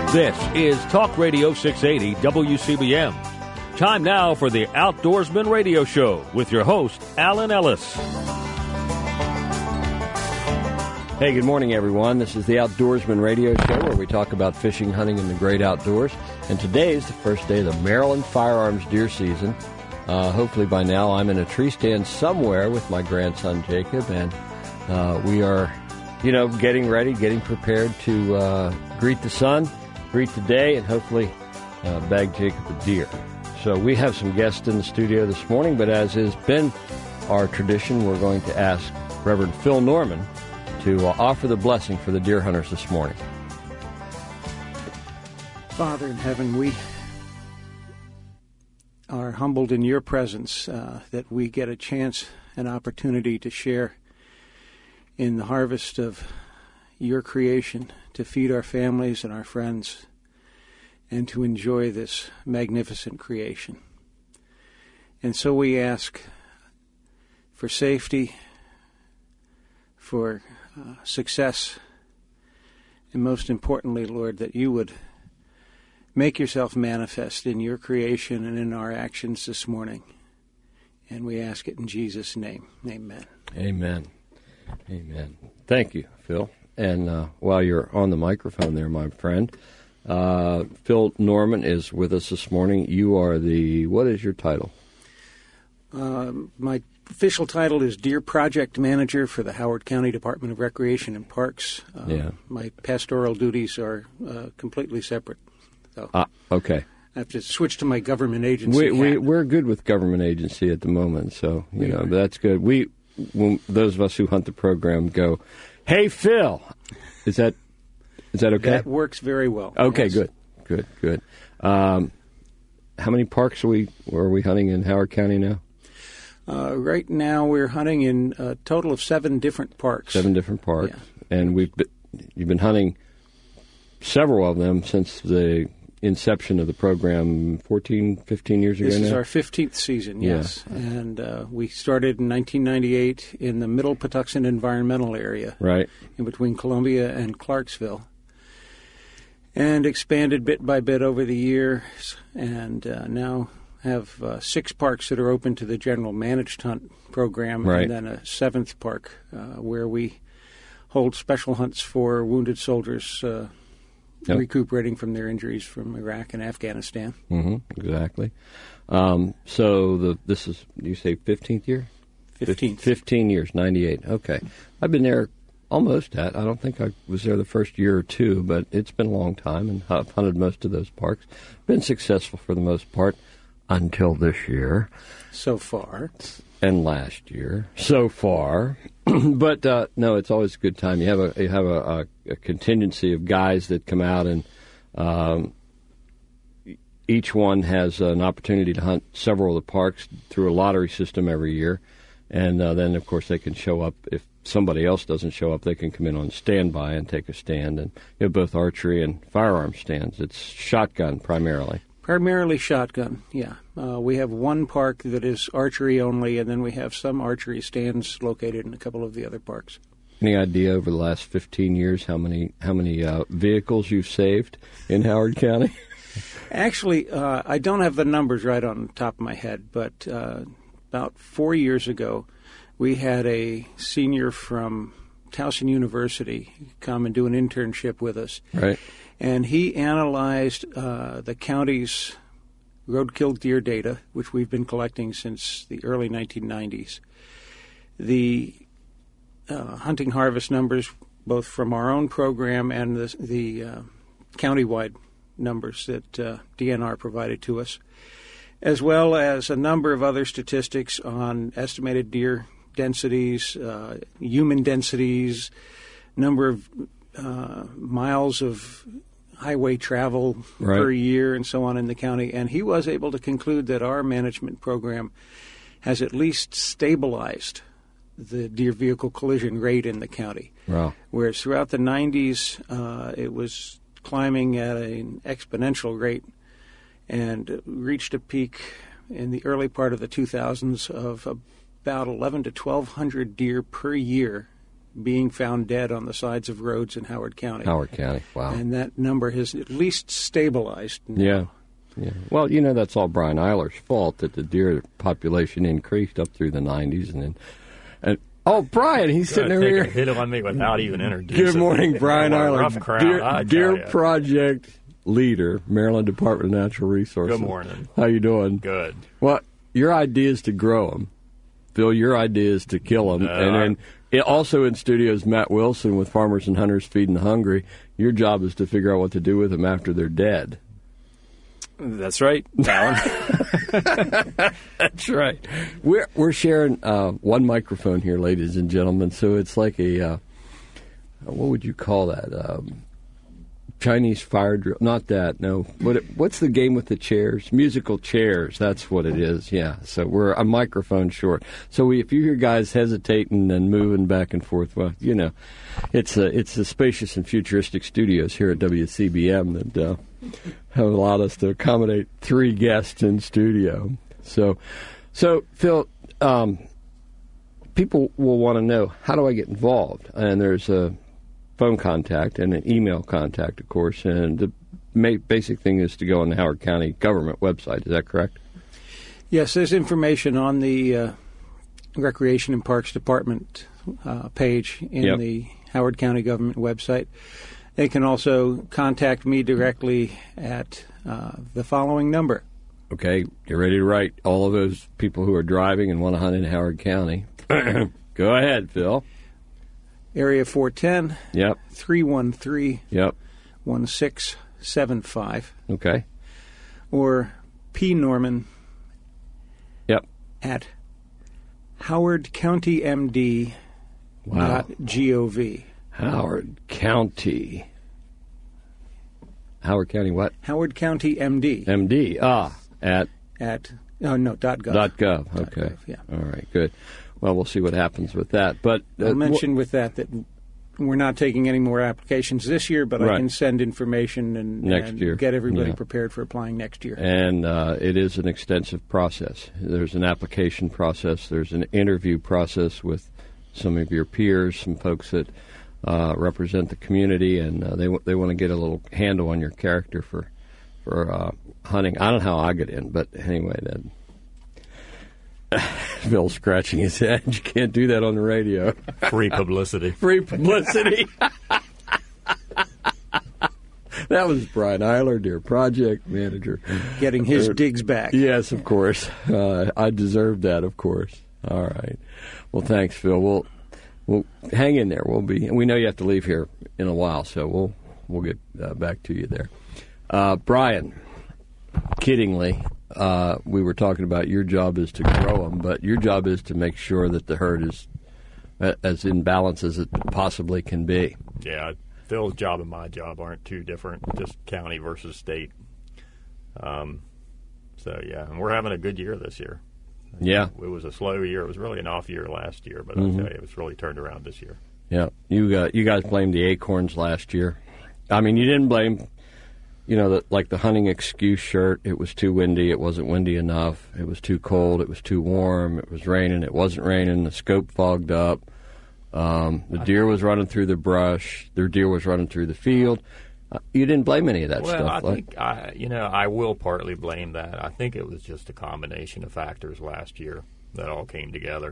This is Talk Radio 680 WCBM. Time now for the Outdoorsman Radio Show with your host, Alan Ellis. Hey, good morning, everyone. This is the Outdoorsman Radio Show where we talk about fishing, hunting, and the great outdoors. And today is the first day of the Maryland firearms deer season. Hopefully by now I'm in a tree stand somewhere with my grandson, Jacob, and we are, getting ready, getting prepared to greet the sun, greet the day, and hopefully bag Jacob a deer. So we have some guests in the studio this morning, but as has been our tradition, we're going to ask Reverend Phil Norman to offer the blessing for the deer hunters this morning. Father in heaven, we are humbled in your presence that we get a chance, an opportunity to share in the harvest of your creation, to feed our families and our friends, and to enjoy this magnificent creation. And so we ask for safety, for success, and most importantly, Lord, that you would make yourself manifest in your creation and in our actions this morning. And we ask it in Jesus' name. Amen. Amen. Amen. Thank you, Phil. And while you're on the microphone there, my friend, Phil Norman is with us this morning. You are what is your title? My official title is Deer Project Manager for the Howard County Department of Recreation and Parks. My pastoral duties are completely separate. So okay. I have to switch to my government agency. We're good with government agency at the moment, so that's good. Those of us who hunt the program go, "Hey, Phil," is that okay? That works very well. Okay, yes. Good. How many parks are we hunting in Howard County now? Right now, we're hunting in a total of 7 different parks. 7 different parks, yeah. And you've been hunting several of them since the inception of the program 14, 15 years ago now? This is our 15th season, yes. Yeah. And we started in 1998 in the Middle Patuxent Environmental Area, right, in between Columbia and Clarksville, and expanded bit by bit over the years, and now have 6 parks that are open to the general managed hunt program, right, and then a 7th park where we hold special hunts for wounded soldiers recuperating from their injuries from Iraq and Afghanistan. Mm-hmm, exactly. So this is, you say 15th year? 15th. 15 years, 98. Okay. I've been there almost I don't think I was there the first year or 2, but it's been a long time, and I've hunted most of those parks. Been successful for the most part until this year. So far. And last year. So far. But no, it's always a good time. You have a contingency of guys that come out, and each one has an opportunity to hunt several of the parks through a lottery system every year. And then, of course, they can show up. If somebody else doesn't show up, they can come in on standby and take a stand. And you have both archery and firearm stands. It's shotgun primarily. Primarily shotgun, yeah. We have 1 park that is archery only, and then we have some archery stands located in a couple of the other parks. Any idea over the last 15 years how many vehicles you've saved in Howard County? Actually, I don't have the numbers right on the top of my head, but about 4 years ago, we had a senior from Towson University come and do an internship with us. Right. And he analyzed the county's roadkill deer data, which we've been collecting since the early 1990s. The hunting harvest numbers, both from our own program and the countywide numbers that DNR provided to us, as well as a number of other statistics on estimated deer densities, human densities, number of miles of highway travel per year and so on in the county. And he was able to conclude that our management program has at least stabilized the deer vehicle collision rate in the county. Wow. Whereas throughout the 90s, it was climbing at an exponential rate and reached a peak in the early part of the 2000s of about 1,100 to 1,200 deer per year being found dead on the sides of roads in Howard County. Howard County, wow. And that number has at least stabilized now. Yeah. Well, that's all Brian Eiler's fault that the deer population increased up through the 90s. And oh, Brian, he's sitting over here. Hit on me without even introducing. Good morning, Brian Eiler. Rough crowd, Deer Project leader, Maryland Department of Natural Resources. Good morning. How you doing? Good. Well, your idea is to grow them. Phil, your idea is to kill them. And then also in studio is Matt Wilson with Farmers and Hunters Feeding the Hungry. Your job is to figure out what to do with them after they're dead. That's right, Alan. That's right. We're sharing one microphone here, ladies and gentlemen. So it's like a what would you call that? Chinese fire drill? Not that. No. What's the game with the chairs? Musical chairs. That's what it is. Yeah. So we're a microphone short. So if you hear guys hesitating and moving back and forth, well, it's the spacious and futuristic studios here at WCBM that have allowed us to accommodate 3 guests in studio. So Phil, people will want to know, how do I get involved? And there's a phone contact and an email contact, of course, and the basic thing is to go on the Howard County government website. Is that correct? Yes, there's information on the Recreation and Parks Department page in the Howard County government website. They can also contact me directly at the following number. Okay, you're ready to write all of those people who are driving and want to hunt in Howard County. Go ahead, Phil. Area 410. Yep. 313. Yep. 1675. Okay. Or P. Norman. Yep. At howardcountymd.gov. Howard County. Howard County what? Howard County MD. MD. At .gov. .gov. Okay. .gov, yeah. All right. Good. Well, we'll see what happens with that. But I'll mention with that we're not taking any more applications this year, but I can send information and get everybody prepared for applying next year. And it is an extensive process. There's an application process. There's an interview process with some of your peers, some folks that represent the community, and they want to get a little handle on your character for hunting. I don't know how I get in, but anyway, then. Phil's scratching his head. You can't do that on the radio. Free publicity. Free publicity. That was Brian Eiler, Deer Project Manager. Getting his digs back. Yes, of course. I deserved that, of course. All right. Well, thanks, Phil. We'll hang in there. We know you have to leave here in a while, so we'll get back to you there. Brian, kiddingly, we were talking about your job is to grow them, but your job is to make sure that the herd is as in balance as it possibly can be. Yeah, Phil's job and my job aren't too different, just county versus state. And we're having a good year this year. Yeah. It was a slow year. It was really an off year last year, but I'll tell you, it was really turned around this year. Yeah. You guys blamed the acorns last year. I mean, you didn't blame... like the hunting excuse shirt, it was too windy, it wasn't windy enough, it was too cold, it was too warm, it was raining, it wasn't raining, the scope fogged up, the deer was running through the brush, their deer was running through the field. You didn't blame any of that stuff. Well, I think, I will partly blame that. I think it was just a combination of factors last year that all came together.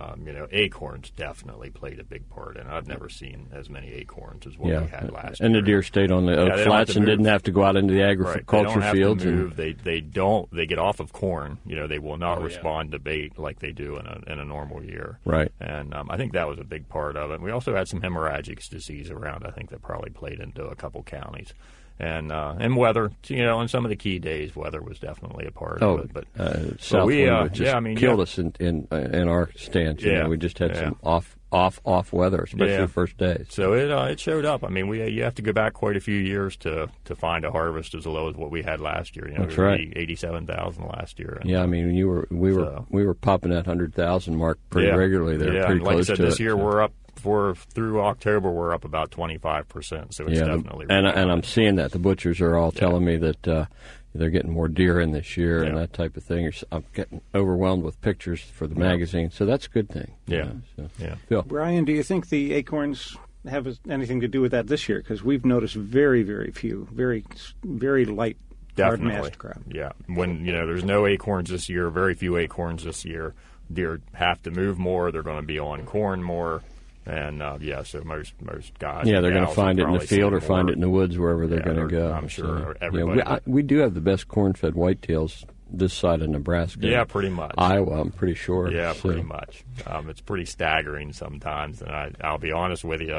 Acorns definitely played a big part, and I've never seen as many acorns as what we had last year. And the deer stayed on the oak flats and didn't have to go out into the agriculture fields. They don't have to move. They get off of corn. They will not respond to bait like they do in a normal year. Right. And I think that was a big part of it. We also had some hemorrhagic disease around. I think that probably played into a couple counties. And weather, on some of the key days, weather was definitely a part of it. But south wind just killed us in our stance. We just had some off weather, especially the first days. So it showed up. I mean, you have to go back quite a few years to find a harvest as low as what we had last year. That's right, 87,000 last year. And, we were popping that 100,000 mark pretty regularly. They're pretty close to it. This year we're up. Through October, we're up about 25%, so it's definitely... And I'm seeing that. The butchers are all telling me that, they're getting more deer in this year and Yeah. that type of thing. I'm getting overwhelmed with pictures for the magazine, so that's a good thing. Yeah. So. Yeah. Phil? Brian, do you think the acorns have anything to do with that this year? Because we've noticed very, very few, very, very light Definitely. hard-massed crop. Yeah. When, there's no acorns this year, very few acorns this year, deer have to move more. They're going to be on corn more. And, so most guys. Yeah, they're going to gals find it will in the probably field see or find more. it in the woods, wherever they're Yeah, going to go. I'm sure So, everybody. we do have the best corn-fed whitetails this side of Nebraska. Yeah, pretty much. Iowa, I'm pretty sure. Yeah, So, pretty much. It's pretty staggering sometimes, and I'll be honest with you.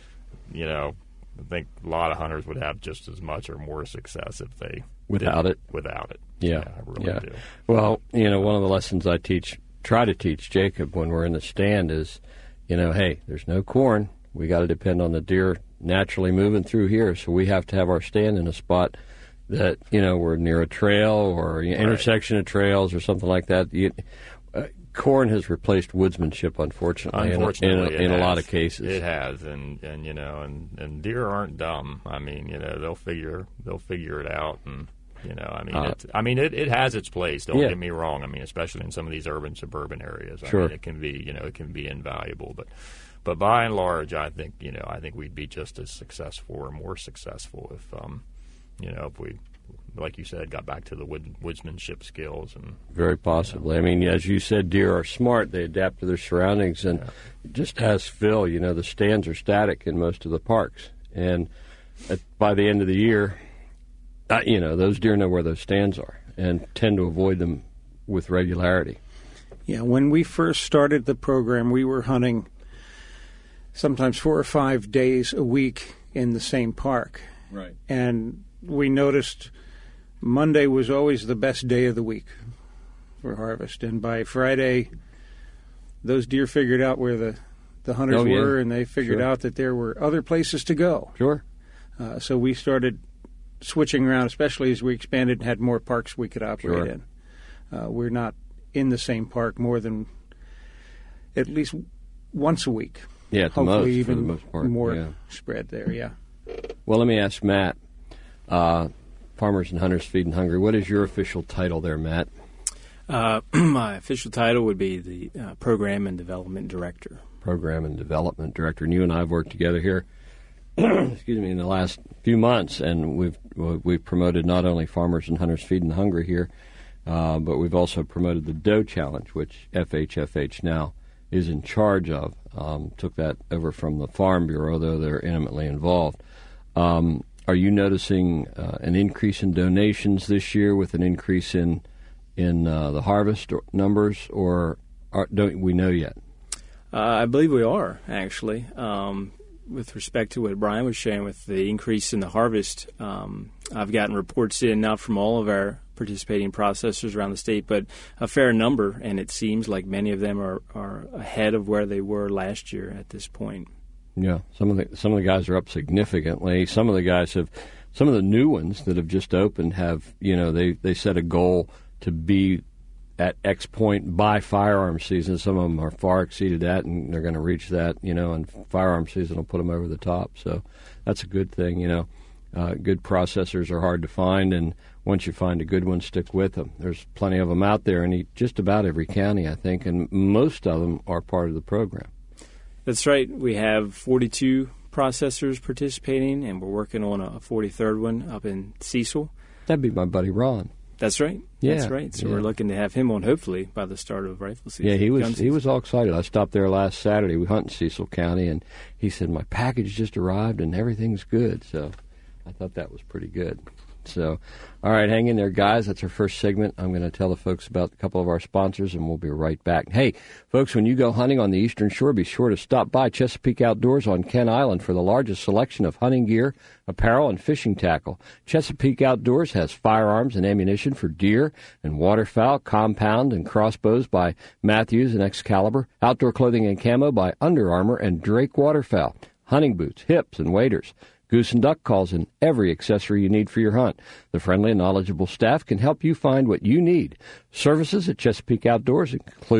I think a lot of hunters would have just as much or more success if they Without did it? Without it. Yeah, I really do. Well, one of the lessons I try to teach Jacob when we're in the stand is, hey, there's no corn. We got to depend on the deer naturally moving through here, so we have to have our stand in a spot that we're near a trail or intersection of trails or something like that. Corn has replaced woodsmanship, unfortunately, in a lot of cases. It has, and deer aren't dumb. I mean, they'll figure it out, and it has its place. Don't get me wrong. I mean, especially in some of these urban suburban areas, Sure. I mean, it can be invaluable, but by and large, I think we'd be just as successful or more successful if we, like you said, got back to the woodsmanship skills. And very possibly. I mean, as you said, deer are smart. They adapt to their surroundings. And just as Phil, the stands are static in most of the parks. And by the end of the year, those deer know where those stands are and tend to avoid them with regularity. Yeah, when we first started the program, we were hunting sometimes 4 or 5 days a week in the same park. Right. And we noticed Monday was always the best day of the week for harvest. And by Friday, those deer figured out where the hunters were, and they figured out that there were other places to go. Sure. So we started switching around, especially as we expanded and had more parks we could operate in. We're not in the same park more than at least once a week. Yeah, at the hopefully most, even for the most part. more Yeah. spread there, yeah. Well, let me ask Matt, Farmers and Hunters Feed and Hungry. What is your official title there, Matt? My official title would be the Program and Development Director. Program and Development Director. And you and I have worked together here, in the last few months, and we've promoted not only Farmers and Hunters Feed and Hungry here, but we've also promoted the Doe Challenge, which FHFH now is in charge of. Took that over from the Farm Bureau, though they're intimately involved. Are you noticing an increase in donations this year with an increase in the harvest numbers, or don't we know yet? I believe we are, actually. With respect to what Brian was sharing with the increase in the harvest, I've gotten reports in now from all of our participating processors around the state, but a fair number, and it seems like many of them are ahead of where they were last year at this point. Yeah, some of the guys are up significantly. Some of the new ones that have just opened have, they set a goal to be at X point by firearm season. Some of them are far exceeded that, and they're going to reach that, and firearm season will put them over the top. So that's a good thing, Good processors are hard to find, and once you find a good one, stick with them. There's plenty of them out there in just about every county, I think, and most of them are part of the program. That's right. We have 42 processors participating, and we're working on a 43rd one up in Cecil. That'd be my buddy Ron. That's right. Yeah, That's right. So yeah. we're looking to have him on, hopefully, by the start of rifle season. Yeah, he Gun was all excited. I stopped there last Saturday. We hunt in Cecil County, and he said, my package just arrived, and everything's good. So I thought that was pretty good. So, all right, hang in there, guys. That's our first segment. I'm going to tell the folks about a couple of our sponsors, and we'll be right back. Hey, folks, when you go hunting on the Eastern Shore, be sure to stop by Chesapeake Outdoors on Kent Island for the largest selection of hunting gear, apparel, and fishing tackle. Chesapeake Outdoors has firearms and ammunition for deer and waterfowl, compound and crossbows by Matthews and Excalibur, outdoor clothing and camo by Under Armour and Drake Waterfowl, hunting boots, hips, and waders. Goose and duck calls, and every accessory you need for your hunt. The friendly and knowledgeable staff can help you find what you need. Services at Chesapeake Outdoors include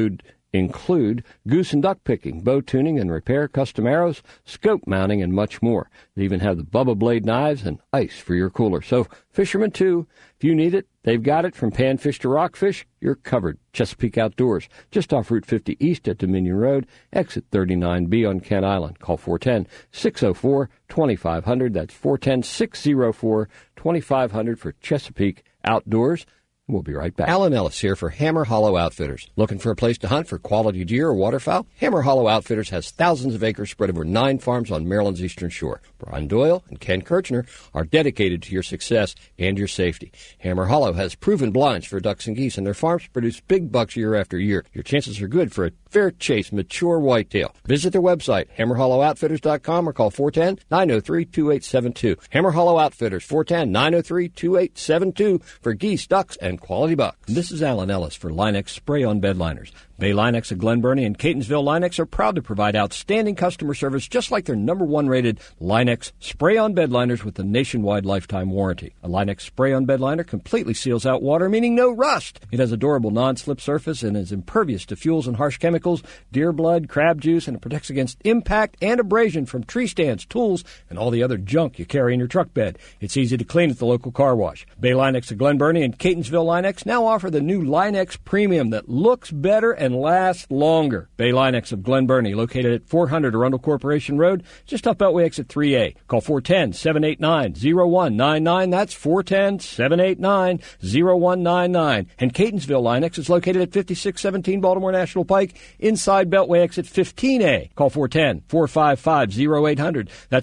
include goose and duck picking, bow tuning and repair, custom arrows, scope mounting, and much more. They even have the Bubba Blade knives and ice for your cooler. So, fishermen too, if you need it, they've got it. From panfish to rockfish, you're covered. Chesapeake Outdoors, just off Route 50 East at Dominion Road, exit 39B on Kent Island. Call 410-604-2500. That's 410-604-2500 for Chesapeake Outdoors. We'll be right back. Alan Ellis here for Hammer Hollow Outfitters. Looking for a place to hunt for quality deer or waterfowl? Hammer Hollow Outfitters has thousands of acres spread over 9 farms on Maryland's eastern shore. Brian Doyle and Ken Kirchner are dedicated to your success and your safety. Hammer Hollow has proven blinds for ducks and geese, and their farms produce big bucks year after year. Your chances are good for a fair chase mature whitetail. Visit their website, hammerhollowoutfitters.com, or call 410-903-2872. Hammer Hollow Outfitters, 410-903-2872 for geese, ducks, and quality bucks. This is Alan Ellis for Linex Spray-On Bed Liners. Bay Linex of Glen Burnie and Catonsville Linex are proud to provide outstanding customer service, just like their #1 rated Linex Spray-On Bed Liners with a nationwide lifetime warranty. A Linex Spray-On Bed Liner completely seals out water, meaning no rust. It has a durable non-slip surface and is impervious to fuels and harsh chemicals, deer blood, crab juice, and it protects against impact and abrasion from tree stands, tools, and all the other junk you carry in your truck bed. It's easy to clean at the local car wash. Bay Linex of Glen Burnie and Catonsville Linex now offer the new Linex Premium that looks better and lasts longer. Bay Linex of Glen Burnie, located at 400 Arundel Corporation Road, just off Beltway exit 3A. Call 410-789-0199. That's 410-789-0199. And Catonsville Linex is located at 5617 Baltimore National Pike, inside Beltway exit 15A. Call 410-455-0800. That's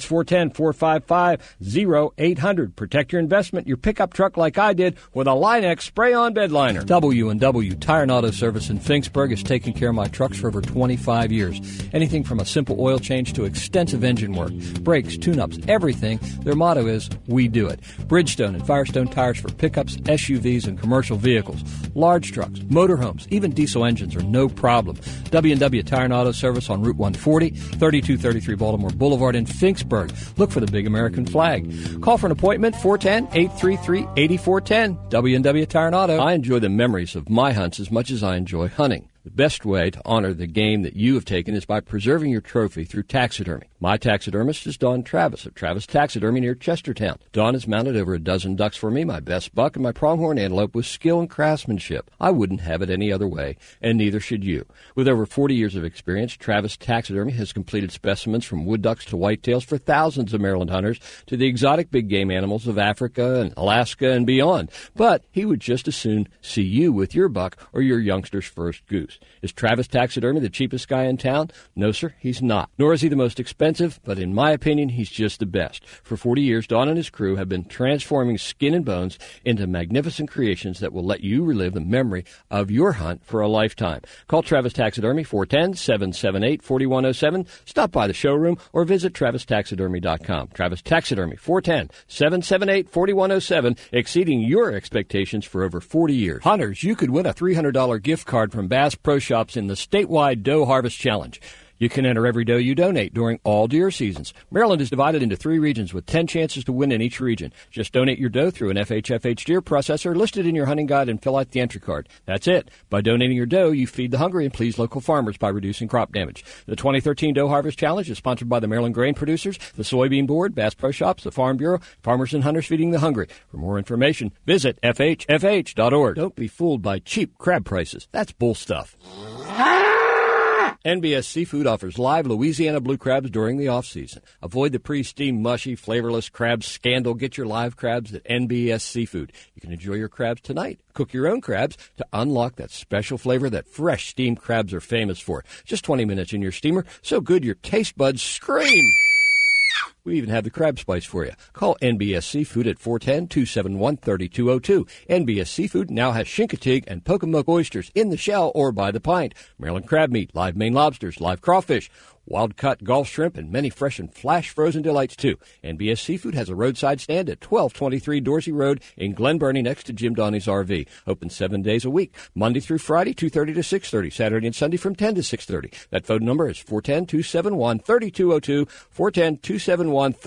410-455-0800. Protect your investment, your pickup truck, like I did with a Linex Spray-On Bed Liner. W&W Tire and Auto Service in Finksburg has taken care of my trucks for over 25 years. Anything from a simple oil change to extensive engine work, brakes, tune-ups, everything. Their motto is, we do it. Bridgestone and Firestone tires for pickups, SUVs, and commercial vehicles. Large trucks, motorhomes, even diesel engines are no problem. W&W Tire and Auto Service on Route 140, 3233 Baltimore Boulevard in Finksburg. Look for the big American flag. Call for an appointment, 410-833-8410. W&W Tire and Auto. I enjoy the memories of my hunts as much as I enjoy hunting. The best way to honor the game that you have taken is by preserving your trophy through taxidermy. My taxidermist is Don Travis of Travis Taxidermy near Chestertown. Don has mounted over a dozen ducks for me, my best buck, and my pronghorn antelope with skill and craftsmanship. I wouldn't have it any other way, and neither should you. With over 40 years of experience, Travis Taxidermy has completed specimens from wood ducks to whitetails for thousands of Maryland hunters to the exotic big game animals of Africa and Alaska and beyond. But he would just as soon see you with your buck or your youngster's first goose. Is Travis Taxidermy the cheapest guy in town? No, sir, he's not. Nor is he the most expensive, but in my opinion, he's just the best. For 40 years, Don and his crew have been transforming skin and bones into magnificent creations that will let you relive the memory of your hunt for a lifetime. Call Travis Taxidermy, 410-778-4107. Stop by the showroom or visit TravisTaxidermy.com. Travis Taxidermy, 410-778-4107, exceeding your expectations for over 40 years. Hunters, you could win a $300 gift card from Bass Pro Shops in the statewide Doe Harvest Challenge. You can enter every doe you donate during all deer seasons. Maryland is divided into 3 regions with 10 chances to win in each region. Just donate your doe through an FHFH deer processor listed in your hunting guide and fill out the entry card. That's it. By donating your doe, you feed the hungry and please local farmers by reducing crop damage. The 2013 Doe Harvest Challenge is sponsored by the Maryland Grain Producers, the Soybean Board, Bass Pro Shops, the Farm Bureau, Farmers and Hunters Feeding the Hungry. For more information, visit FHFH.org. Don't be fooled by cheap crab prices. That's bull stuff. NBS Seafood offers live Louisiana blue crabs during the off-season. Avoid the pre-steamed, mushy, flavorless crab scandal. Get your live crabs at NBS Seafood. You can enjoy your crabs tonight. Cook your own crabs to unlock that special flavor that fresh steamed crabs are famous for. Just 20 minutes in your steamer, so good your taste buds scream. We even have the crab spice for you. Call NBS Seafood at 410-271-3202. NBS Seafood now has Chincoteague and Pocomoke oysters in the shell or by the pint. Maryland crab meat, live Maine lobsters, live crawfish, wild-cut Gulf shrimp, and many fresh and flash-frozen delights, too. NBS Seafood has a roadside stand at 1223 Dorsey Road in Glen Burnie next to Jim Donnie's RV. Open 7 days a week, Monday through Friday, 2:30 to 6:30, Saturday and Sunday from 10 to 6:30. That phone number is 410-271-3202,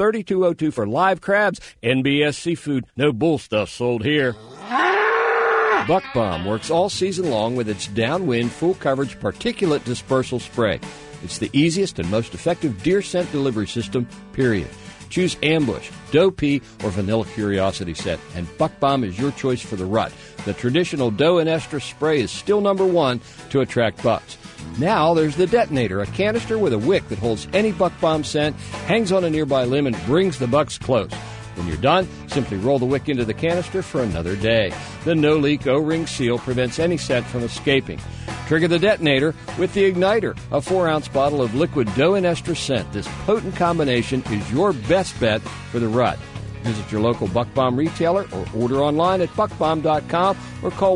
410-271-3202 for live crabs. NBS Seafood. No bull stuff sold here. Buck Bomb works all season long with its downwind, full-coverage particulate dispersal spray. It's the easiest and most effective deer scent delivery system, period. Choose Ambush, Doe Pea, or Vanilla Curiosity Scent, and Buck Bomb is your choice for the rut. The traditional Doe and Estrus spray is still number one to attract bucks. Now there's the Detonator, a canister with a wick that holds any Buck Bomb scent, hangs on a nearby limb, and brings the bucks close. When you're done, simply roll the wick into the canister for another day. The no-leak O-ring seal prevents any scent from escaping. Trigger the Detonator with the Igniter, a 4-ounce bottle of liquid Doe and Estrus scent. This potent combination is your best bet for the rut. Visit your local Buck Bomb retailer or order online at buckbomb.com or call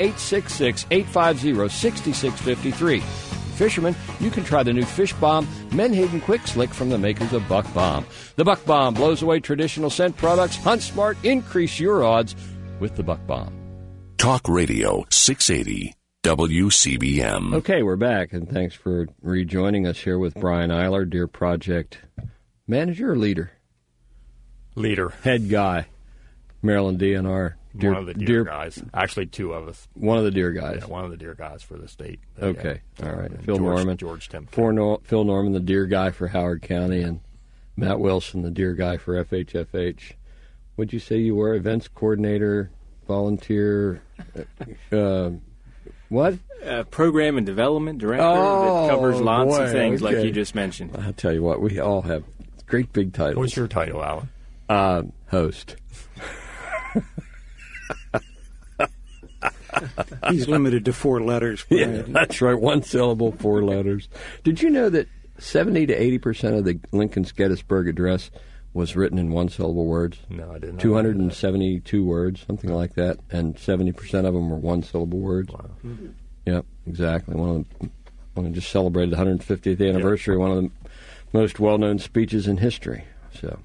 1-866-850-6653. Fishermen, you can try the new Fish Bomb Menhaden Quick Slick from the makers of Buck Bomb. The Buck Bomb blows away traditional scent products. Hunt smart, increase your odds with the Buck Bomb. Talk Radio 680 WCBM. Okay, we're back, and thanks for rejoining us here with Brian Eiler, Deer Project manager or leader? Leader. Head guy, Maryland DNR. One of the deer guys. Actually, two of us. One of the deer guys. Yeah, one of the deer guys for the state. Okay, all right. And Phil Norman. George Temple. Phil Norman, the deer guy for Howard County, and Matt Wilson, the deer guy for FHFH. What'd you say you were? Events coordinator, volunteer, what? Program and development director that covers lots of things like you just mentioned. I'll tell you what, we all have great big titles. What's your title, Alan? Host. He's limited to 4 letters. Yeah, that's right. 1 syllable, 4 letters. Did you know that 70 to 80% of the Lincoln's Gettysburg Address was written in 1-syllable words? No, I didn't know. 272 words, something like that, and 70% of them were 1-syllable words. Wow. Yep, exactly. One just celebrated the 150th anniversary, one of the most well-known speeches in history. So,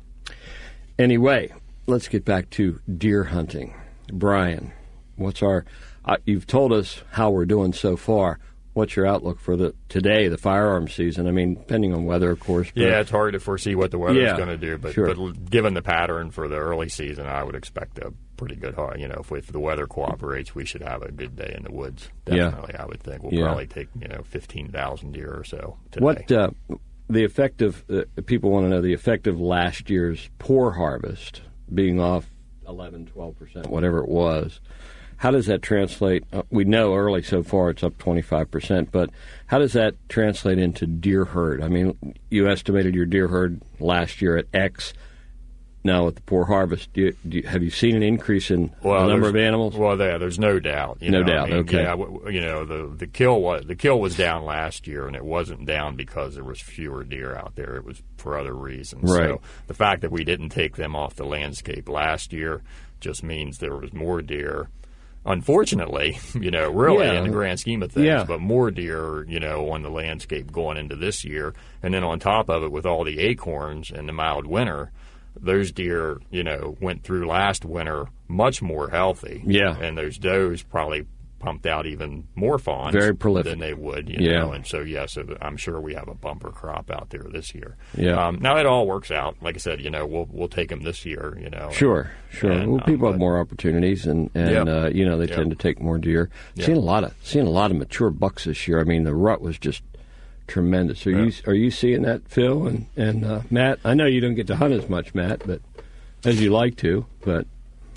anyway, let's get back to deer hunting. Brian, what's our... you've told us how we're doing so far. What's your outlook for the firearm season? I mean, depending on weather, of course. But yeah, it's hard to foresee what the weather's going to do, but, sure. but given the pattern for the early season, I would expect a pretty good hunt. You know, if the weather cooperates, we should have a good day in the woods. Definitely, I would think. We'll probably take 15,000 deer or so today. What the effect of people want to know the effect of last year's poor harvest being off 11, 12%, whatever it was. How does that translate? We know early so far it's up 25%, but how does that translate into deer herd? I mean, you estimated your deer herd last year at X. Now with the poor harvest, have you seen an increase in the number of animals? Well, there's no doubt. No doubt. Okay. Yeah, the kill was down last year, and it wasn't down because there was fewer deer out there. It was for other reasons. Right. So the fact that we didn't take them off the landscape last year just means there was more deer. Unfortunately, really in the grand scheme of things, but more deer, on the landscape going into this year. And then on top of it, with all the acorns and the mild winter, those deer, went through last winter much more healthy. Yeah. And those does probably pumped out even more fawns very prolific than they would, know. And so, so I'm sure we have a bumper crop out there this year. Yeah. Now it all works out. Like I said, we'll take them this year, Sure. And, well, people have more opportunities, and they tend to take more deer. Seeing a lot of mature bucks this year. I mean, the rut was just tremendous. Are you seeing that, Phil and Matt? I know you don't get to hunt as much, Matt, but as you like to, but.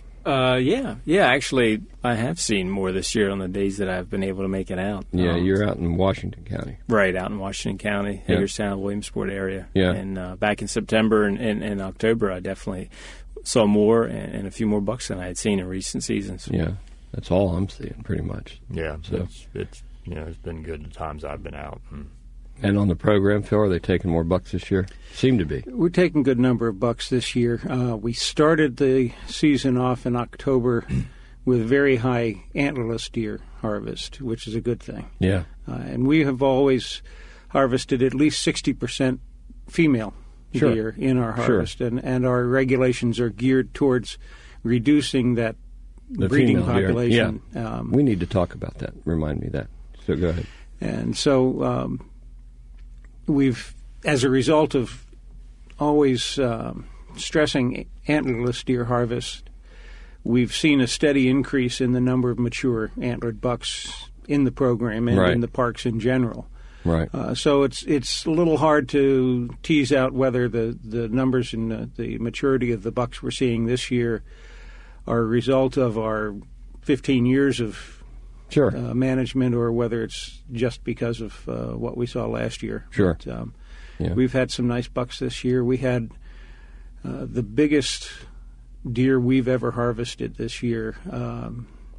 Actually, I have seen more this year on the days that I've been able to make it out. Yeah, you're out in Washington County. Right, out in Washington County, Hagerstown, Williamsport area. Yeah. And back in September and October, I definitely saw more and a few more bucks than I had seen in recent seasons. Yeah, that's all I'm seeing, pretty much. Yeah, so it's been good the times I've been out. And on the program, Phil, are they taking more bucks this year? Seem to be. We're taking a good number of bucks this year. We started the season off in October with very high antlerless deer harvest, which is a good thing. Yeah. And we have always harvested at least 60% female deer in our harvest. Sure. And our regulations are geared towards reducing the breeding population. Yeah. We need to talk about that. Remind me that. So go ahead. And so... we've, as a result of always stressing antlerless deer harvest, we've seen a steady increase in the number of mature antlered bucks in the program and in the parks in general. Right. So it's a little hard to tease out whether the numbers and the maturity of the bucks we're seeing this year are a result of our 15 years of management, or whether it's just because of what we saw last year. Sure. But, we've had some nice bucks this year. We had the biggest deer we've ever harvested this year, a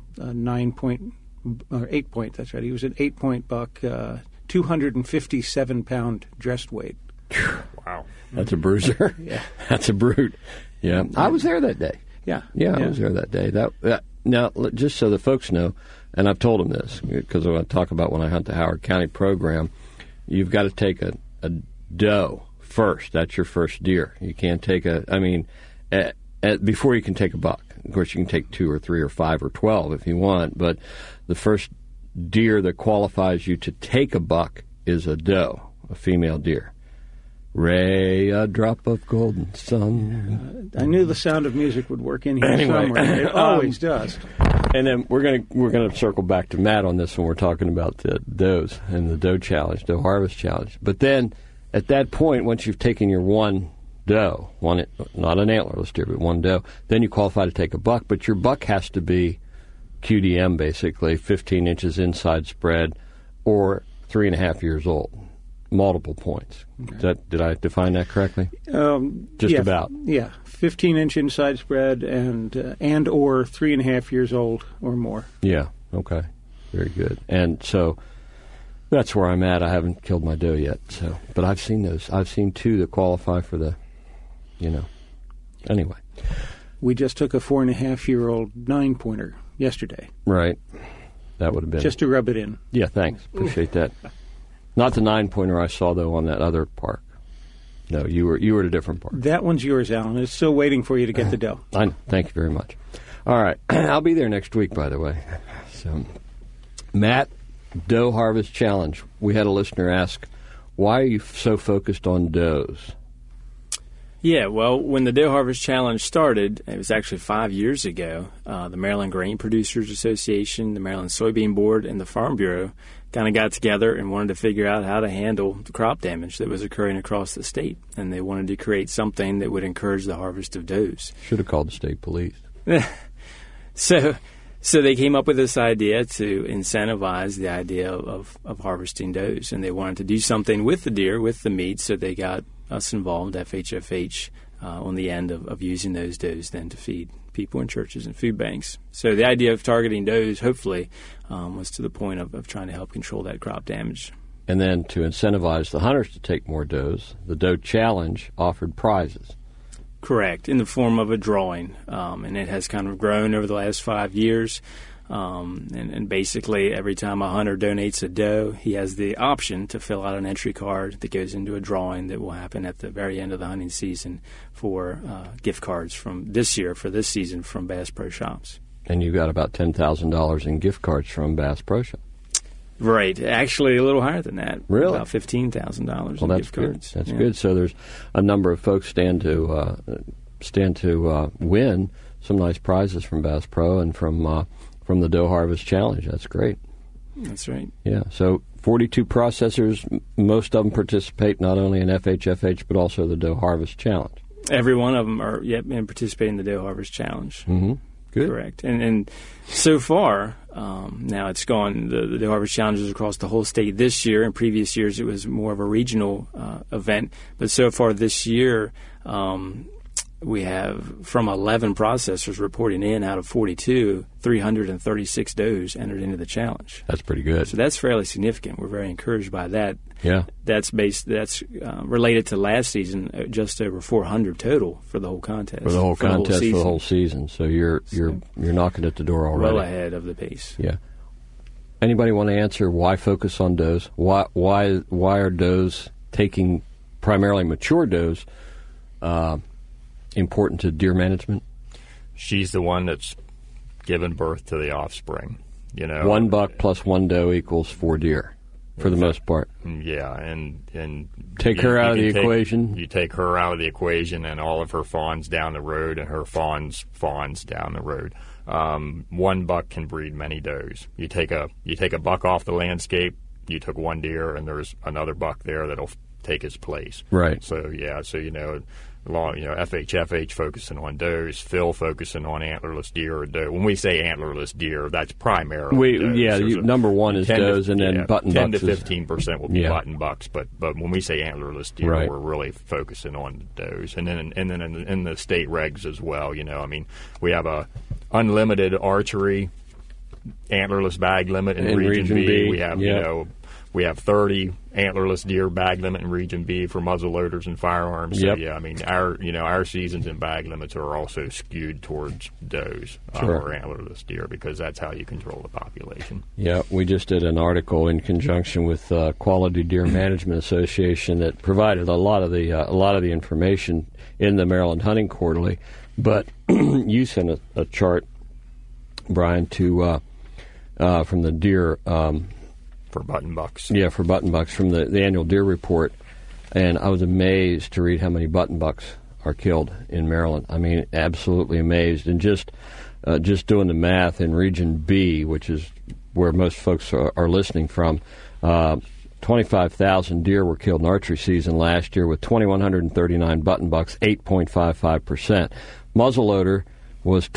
8 point. That's right. He was an 8 point buck, 257-pound dressed weight. Wow, that's a bruiser. Yeah, that's a brute. Yeah, I was there that day. Yeah, I was there that day. Now, just so the folks know, and I've told them this because I talk about when I hunt the Howard County program, you've got to take a doe first. That's your first deer. You can't take before you can take a buck. Of course, you can take 2 or 3 or 5 or 12 if you want, but the first deer that qualifies you to take a buck is a doe, a female deer. Ray, a drop of golden sun. I knew the Sound of Music would work in here somewhere. It always does. And then we're gonna circle back to Matt on this when we're talking about the does and the doe challenge, doe harvest challenge. But then at that point, once you've taken your one doe, not an antlerless deer, but one doe, then you qualify to take a buck. But your buck has to be QDM, basically 15 inches inside spread, or 3.5 years old. Multiple points. Okay. Did I define that correctly? Just about. Yeah, 15-inch inside spread and or 3.5 years old or more. Yeah. Okay. Very good. And so that's where I'm at. I haven't killed my doe yet. So, but I've seen those. I've seen 2 that qualify for the. Anyway. We just took a 4.5-year-old 9-pointer yesterday. Right. That would have been just to rub it in. Yeah. Thanks. Appreciate that. Not the 9-pointer I saw, though, on that other park. No, you were at a different park. That one's yours, Alan. It's still waiting for you to get the doe. I know. Thank you very much. All right. I'll be there next week, by the way. So, Matt, Doe Harvest Challenge. We had a listener ask, why are you so focused on does? Yeah, well, when the Doe Harvest Challenge started, it was actually 5 years ago, the Maryland Grain Producers Association, the Maryland Soybean Board, and the Farm Bureau kind of got together and wanted to figure out how to handle the crop damage that was occurring across the state. And they wanted to create something that would encourage the harvest of does. Should have called the state police. So they came up with this idea to incentivize the idea of harvesting does. And they wanted to do something with the deer, with the meat, so they got us involved, FHFH, on the end of using those does then to feed people in churches and food banks. So the idea of targeting does, hopefully, was to the point of trying to help control that crop damage. And then to incentivize the hunters to take more does, the Doe Challenge offered prizes. Correct, in the form of a drawing. And it has kind of grown over the last 5 years. And basically, every time a hunter donates a doe, he has the option to fill out an entry card that goes into a drawing that will happen at the very end of the hunting season for gift cards from this year, for this season, from Bass Pro Shops. And you got about $10,000 in gift cards from Bass Pro Shops. Right. Actually, a little higher than that. Really? About $15,000 in gift cards. That's good. So there's a number of folks stand to win some nice prizes from Bass Pro and from the Doe Harvest Challenge. That's great. That's right. Yeah. So 42 processors, most of them participate not only in FHFH but also the Doe Harvest Challenge. Every one of them are participating in the Doe Harvest Challenge. Mm-hmm. Good. Correct. And so far, now it's gone, the Doe Harvest Challenge is across the whole state this year. In previous years, it was more of a regional event. But so far this year, we have, from 11 processors reporting in out of 42, 336 does entered into the challenge. That's pretty good. So that's fairly significant. We're very encouraged by that. Yeah. That's related to last season, just over 400 total for the whole contest. For the whole season. So you're knocking at the door already. Well ahead of the pace. Yeah. Anybody want to answer why focus on does? Why are does, taking primarily mature does, important to deer management? She's the one that's given birth to the offspring. 1 buck plus 1 doe equals 4 deer. for the most part. Yeah, and take her out of the equation. You take her out of the equation, and all of her fawns down the road, and her fawns down the road. One buck can breed many does. You take a buck off the landscape. You took one deer, and there's another buck there that'll take his place. Right. So FHFH focusing on does, Phil focusing on antlerless deer or doe. When we say antlerless deer, that's primarily does. Number one is does, and then button bucks. 10 to 15% will be button bucks, but when we say antlerless deer, we're really focusing on does, and then in the state regs as well. We have a unlimited archery antlerless bag limit in Region B. We have we have 30 antlerless deer bag limit in Region B for muzzle loaders and firearms. So, our seasons and bag limits are also skewed towards does or antlerless deer, because that's how you control the population. Yeah, we just did an article in conjunction with Quality Deer Management Association that provided a lot of the information in the Maryland Hunting Quarterly. But you sent a chart, Brian, to from the deer. For button bucks. Yeah, for button bucks from the annual deer report. And I was amazed to read how many button bucks are killed in Maryland. I mean, absolutely amazed. And just doing the math in Region B, which is where most folks are listening from, 25,000 deer were killed in archery season last year with 2,139 button bucks, 8.55%. Muzzleloader was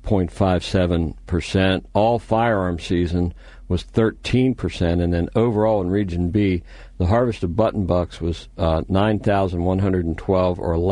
12.57%. All firearm season was 13%, and then overall in Region B, the harvest of button bucks was 9,112, or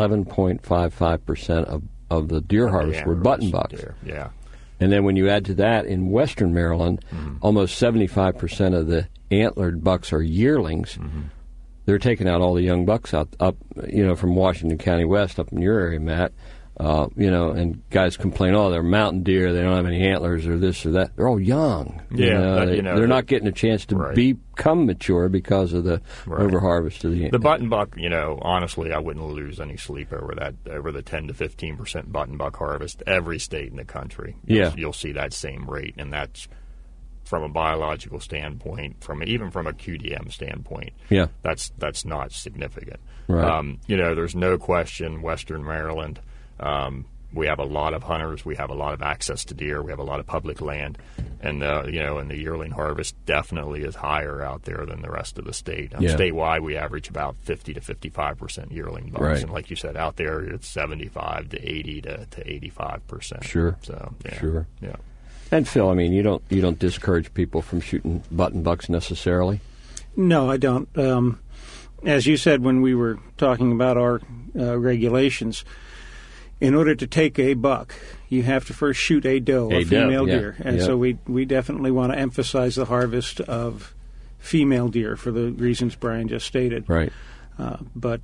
11.55% of the deer harvest were button bucks. Deer. Yeah. And then when you add to that, in western Maryland, almost 75% of the antlered bucks are yearlings. Mm-hmm. They're taking out all the young bucks up from Washington County West, up in your area, Matt. And guys complain, they're mountain deer, they don't have any antlers or this or that. They're all young. They're not getting a chance to become mature because of the overharvest of the button buck. Honestly, I wouldn't lose any sleep over the 10 to 15% button buck harvest. Every state in the country, you'll see that same rate, and that's from a biological standpoint, even from a QDM standpoint. Yeah, that's not significant. Right. There's no question, Western Maryland. We have a lot of hunters. We have a lot of access to deer. We have a lot of public land, and and the yearling harvest definitely is higher out there than the rest of the state. Statewide, we average about 50 to 55% yearling bucks, and like you said, out there it's 75 to 80 to 85%. Sure. So sure. Yeah. And Phil, I mean, you don't discourage people from shooting button bucks necessarily. No, I don't. As you said when we were talking about our regulations. In order to take a buck, you have to first shoot a doe, a female deer. And so we definitely want to emphasize the harvest of female deer for the reasons Brian just stated. Right. But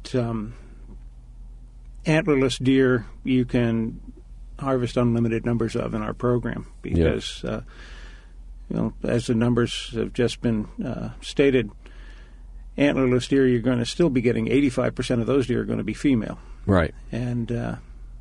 antlerless deer you can harvest unlimited numbers of in our program because, as the numbers have just been stated, antlerless deer, you're going to still be getting 85% of those deer are going to be female. Right. And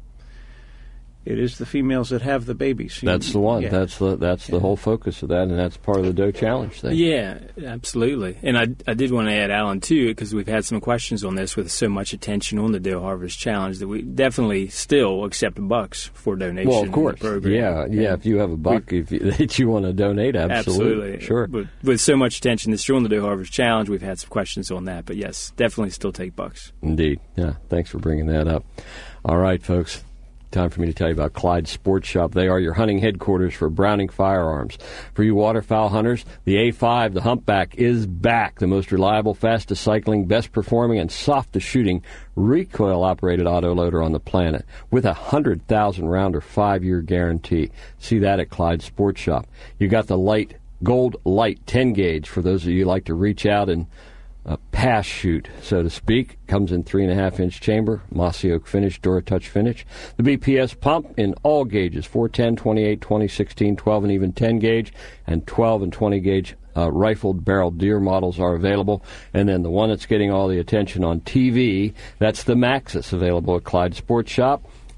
it is the females that have the babies. That's the one. Yeah. That's the whole focus of that, and that's part of the Doe Challenge thing. Yeah, absolutely. And I did want to add, Alan, too, because we've had some questions on this with so much attention on the Doe Harvest Challenge that we definitely still accept bucks for donation. Well, of course. In the program. Yeah. If you have a buck that you want to donate, absolutely. Sure. But with so much attention that's drawn the Doe Harvest Challenge, we've had some questions on that. But yes, definitely still take bucks. Indeed. Yeah. Thanks for bringing that up. All right, folks. Time for me to tell you about Clyde Sports Shop. They are your hunting headquarters for Browning firearms. For you waterfowl hunters, the A5, the Humpback, is back. The most reliable, fastest cycling, best performing, and softest shooting recoil-operated autoloader on the planet with a 100,000 rounder 5-year guarantee. See that at Clyde Sports Shop. You got the Gold Light 10 gauge for those of you who like to reach out and pass shoot, so to speak. Comes in 3.5-inch chamber, mossy oak finish, Dura Touch finish. The BPS pump in all gauges, 410, 28, 20, 16, 12, and even 10 gauge, and 12 and 20 gauge rifled barreled deer models are available. And then the one that's getting all the attention on TV, that's the Maxus, available at Clyde Sports Shop.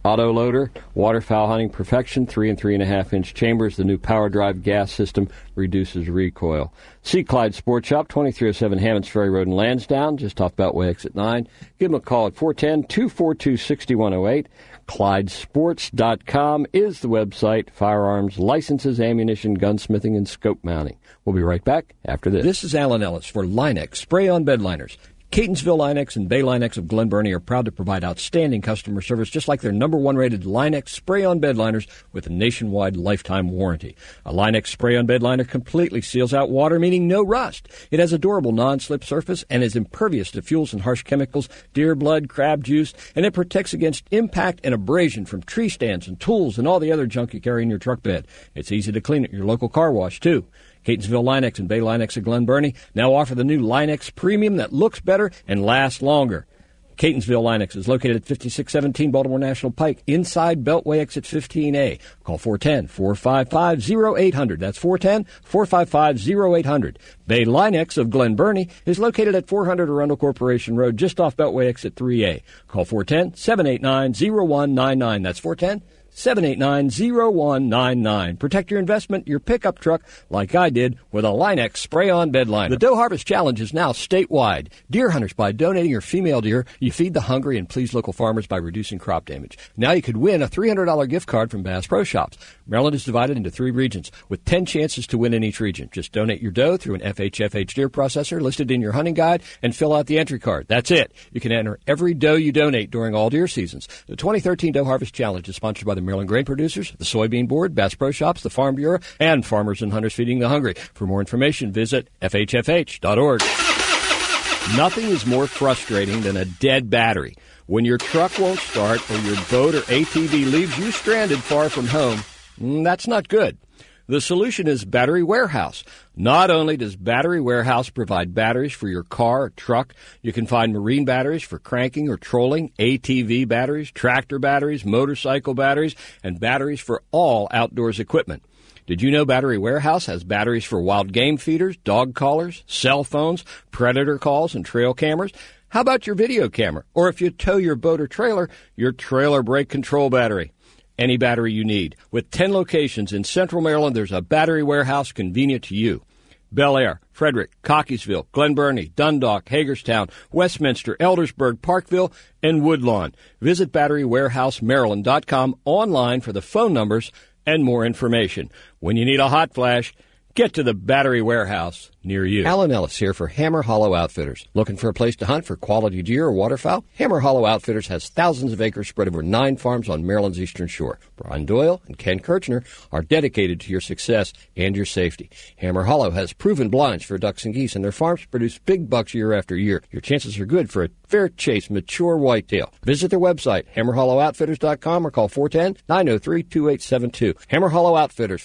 Auto loader, waterfowl hunting perfection, 3 and 3.5 inch chambers. The new power drive gas system reduces recoil. See Clyde Sports Shop, 2307 Hammonds Ferry Road in Lansdowne, just off Beltway exit 9. Give them a call at 410-242-6108. ClydeSports.com is the website. Firearms, licenses, ammunition, gunsmithing, and scope mounting. We'll be right back after this. This is Alan Ellis for Linex Spray-On Bed Liners. Catonsville Linex and Bay Linex of Glen Burnie are proud to provide outstanding customer service, just like their #1 rated Linex spray-on bed liners with a nationwide lifetime warranty. A Linex spray-on bed liner completely seals out water, meaning no rust. It has a durable non-slip surface and is impervious to fuels and harsh chemicals, deer blood, crab juice, and it protects against impact and abrasion from tree stands and tools and all the other junk you carry in your truck bed. It's easy to clean at your local car wash, too. Catonsville Linex and Bay Linex of Glen Burnie now offer the new Linex Premium that looks better and lasts longer. Catonsville Linex is located at 5617 Baltimore National Pike, inside Beltway exit 15A. Call 410-455-0800. That's 410-455-0800. Bay Linex of Glen Burnie is located at 400 Arundel Corporation Road, just off Beltway exit 3A. Call 410-789-0199. That's 410-789-0199. Protect your investment, your pickup truck, like I did with a Linex spray-on bed liner. The Doe Harvest Challenge is now statewide. Deer hunters, by donating your female deer, you feed the hungry and please local farmers by reducing crop damage. Now you could win a $300 gift card from Bass Pro Shops. Maryland is divided into 3 regions, with 10 chances to win in each region. Just donate your doe through an FHFH deer processor listed in your hunting guide and fill out the entry card. That's it. You can enter every doe you donate during all deer seasons. The 2013 Doe Harvest Challenge is sponsored by the Maryland Grain Producers, the Soybean Board, Bass Pro Shops, the Farm Bureau, and Farmers and Hunters Feeding the Hungry. For more information, visit FHFH.org. Nothing is more frustrating than a dead battery. When your truck won't start or your boat or ATV leaves you stranded far from home, that's not good. The solution is Battery Warehouse. Not only does Battery Warehouse provide batteries for your car or truck, you can find marine batteries for cranking or trolling, ATV batteries, tractor batteries, motorcycle batteries, and batteries for all outdoors equipment. Did you know Battery Warehouse has batteries for wild game feeders, dog collars, cell phones, predator calls, and trail cameras? How about your video camera? Or if you tow your boat or trailer, your trailer brake control battery. Any battery you need. With 10 locations in Central Maryland, there's a Battery Warehouse convenient to you. Bel Air, Frederick, Cockeysville, Glen Burnie, Dundalk, Hagerstown, Westminster, Eldersburg, Parkville, and Woodlawn. Visit BatteryWarehouseMaryland.com online for the phone numbers and more information. When you need a hot flash, get to the Battery Warehouse near you. Alan Ellis here for Hammer Hollow Outfitters. Looking for a place to hunt for quality deer or waterfowl? Hammer Hollow Outfitters has thousands of acres spread over 9 farms on Maryland's eastern shore. Brian Doyle and Ken Kirchner are dedicated to your success and your safety. Hammer Hollow has proven blinds for ducks and geese, and their farms produce big bucks year after year. Your chances are good for a fair chase mature whitetail. Visit their website, HammerHollowOutfitters.com, or call 410-903-2872. Hammer Hollow Outfitters,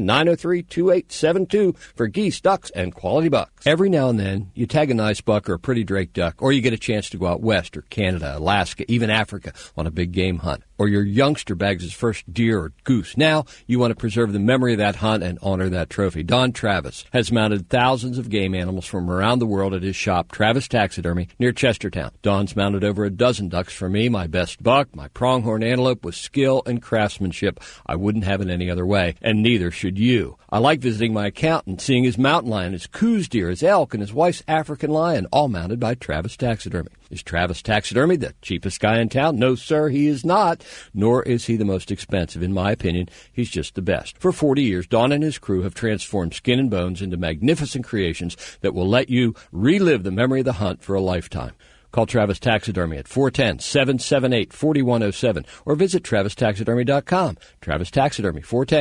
410-903-2872 for geese, ducks, and quality bucks. Every now and then, you tag a nice buck or a pretty drake duck, or you get a chance to go out west or Canada, Alaska, even Africa on a big game hunt. Or your youngster bags his first deer or goose. Now, you want to preserve the memory of that hunt and honor that trophy. Don Travis has mounted thousands of game animals from around the world at his shop, Travis Taxidermy, near Chestertown. Don's mounted over a dozen ducks for me, my best buck, my pronghorn antelope, with skill and craftsmanship. I wouldn't have it any other way, and neither should you. I like visiting my account and seeing his mountain lion, his coos deer, his elk, and his wife's African lion, all mounted by Travis Taxidermy. Is Travis Taxidermy the cheapest guy in town? No, sir, he is not, nor is he the most expensive. In my opinion, he's just the best. For 40 years, Don and his crew have transformed skin and bones into magnificent creations that will let you relive the memory of the hunt for a lifetime. Call Travis Taxidermy at 410-778-4107 or visit TravisTaxidermy.com. Travis Taxidermy,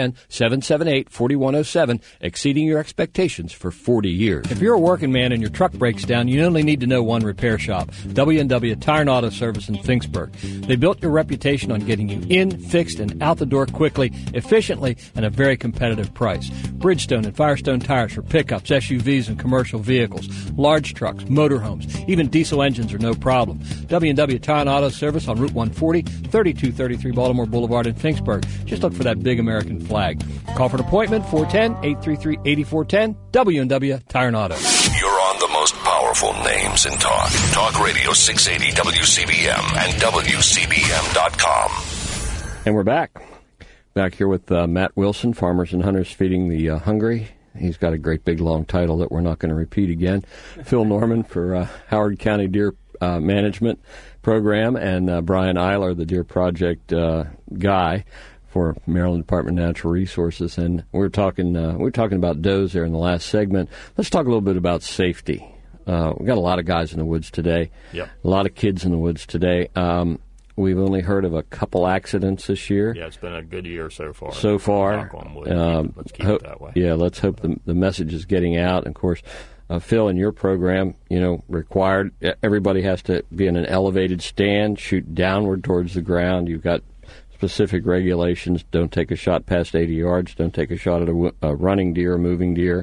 410-778-4107, exceeding your expectations for 40 years. If you're a working man and your truck breaks down, you only need to know one repair shop, W&W Tire and Auto Service in Finksburg. They built your reputation on getting you in, fixed, and out the door quickly, efficiently, and a very competitive price. Bridgestone and Firestone tires for pickups, SUVs, and commercial vehicles, large trucks, motorhomes, even diesel engines are no problem. W&W Tire and Auto Service on Route 140, 3233 Baltimore Boulevard in Finksburg. Just look for that big American flag. Call for an appointment, 410-833-8410, W&W Tire and Auto. You're on the most powerful names in talk. Talk Radio 680 WCBM and WCBM.com. And we're back here with Matt Wilson, Farmers and Hunters Feeding the Hungry. He's got a great big long title that we're not going to repeat again. Phil Norman for Howard County Deer Management Program, and Brian Eiler, the Deer Project guy for Maryland Department of Natural Resources. And we're talking about does there in the last segment. Let's talk a little bit about safety. We've got a lot of guys in the woods today. Yep. A lot of kids in the woods today. We've only heard of a couple accidents this year. Yeah, it's been a good year so far. Knock on wood. Let's keep it that way. Yeah, let's hope the message is getting out. And of course, Phil, in your program, required everybody has to be in an elevated stand, shoot downward towards the ground. You've got specific regulations. Don't take a shot past 80 yards. Don't take a shot at a running deer, a moving deer.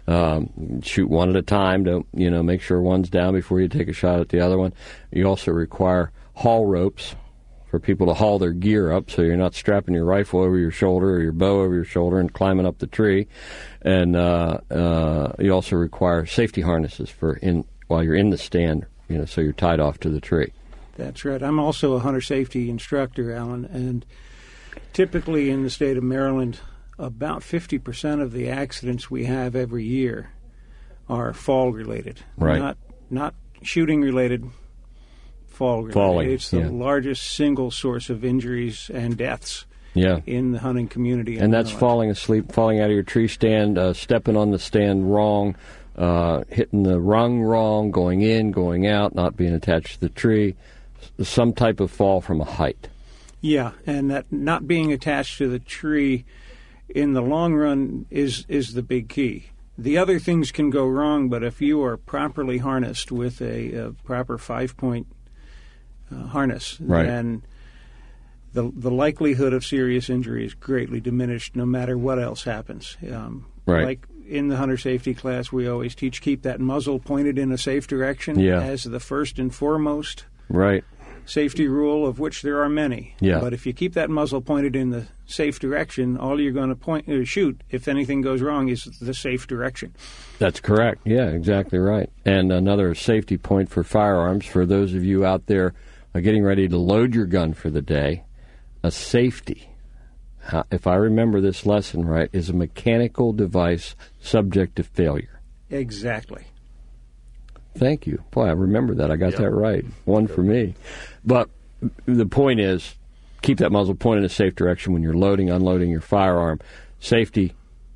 Shoot one at a time. Don't make sure one's down before you take a shot at the other one. You also require haul ropes for people to haul their gear up, so you're not strapping your rifle over your shoulder or your bow over your shoulder and climbing up the tree. And you also require safety harnesses while you're in the stand, so you're tied off to the tree. That's right. I'm also a hunter safety instructor, Alan, and typically in the state of Maryland, about 50% of the accidents we have every year are fall-related. Right. Not shooting-related, fall-related. Falling. It's the largest single source of injuries and deaths in the hunting community. And that's falling asleep, falling out of your tree stand, stepping on the stand wrong, hitting the rung wrong, going in, going out, not being attached to the tree, some type of fall from a height. Yeah, and that not being attached to the tree in the long run is the big key. The other things can go wrong, but if you are properly harnessed with a proper 5-point harness, then the likelihood of serious injury is greatly diminished no matter what else happens. Like in the hunter safety class, we always teach keep that muzzle pointed in a safe direction as the first and foremost safety rule, of which there are many. But if you keep that muzzle pointed in the safe direction, all you're going to shoot, if anything goes wrong, is the safe direction. That's correct. Yeah, exactly right. And another safety point for firearms, for those of you out there getting ready to load your gun for the day, a safety, if I remember this lesson right, is a mechanical device subject to failure. Exactly. Thank you. Boy, I remember that. I got that right. One for me. But the point is, keep that muzzle pointed in a safe direction when you're loading, unloading your firearm. Safety,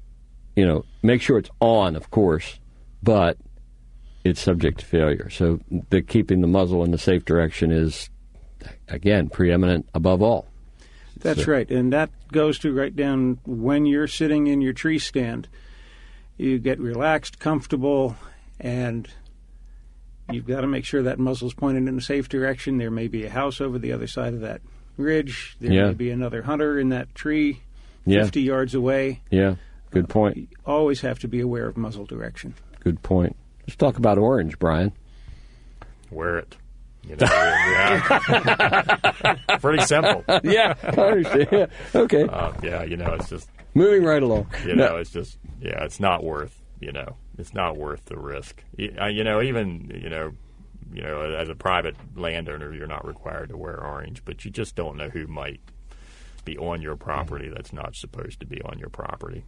make sure it's on, of course, but it's subject to failure. So keeping the muzzle in the safe direction is, again, preeminent above all. That's right. And that goes to right down when you're sitting in your tree stand. You get relaxed, comfortable, and you've got to make sure that muzzle's pointed in a safe direction. There may be a house over the other side of that ridge. There may be another hunter in that tree 50 yards away. Yeah, good point. You always have to be aware of muzzle direction. Good point. Let's talk about orange, Brian. Wear it. Pretty simple. Yeah, I understand. Yeah. Okay. It's just moving right along. It's just it's not worth. It's not worth the risk. Even as a private landowner, you're not required to wear orange, but you just don't know who might be on your property that's not supposed to be on your property.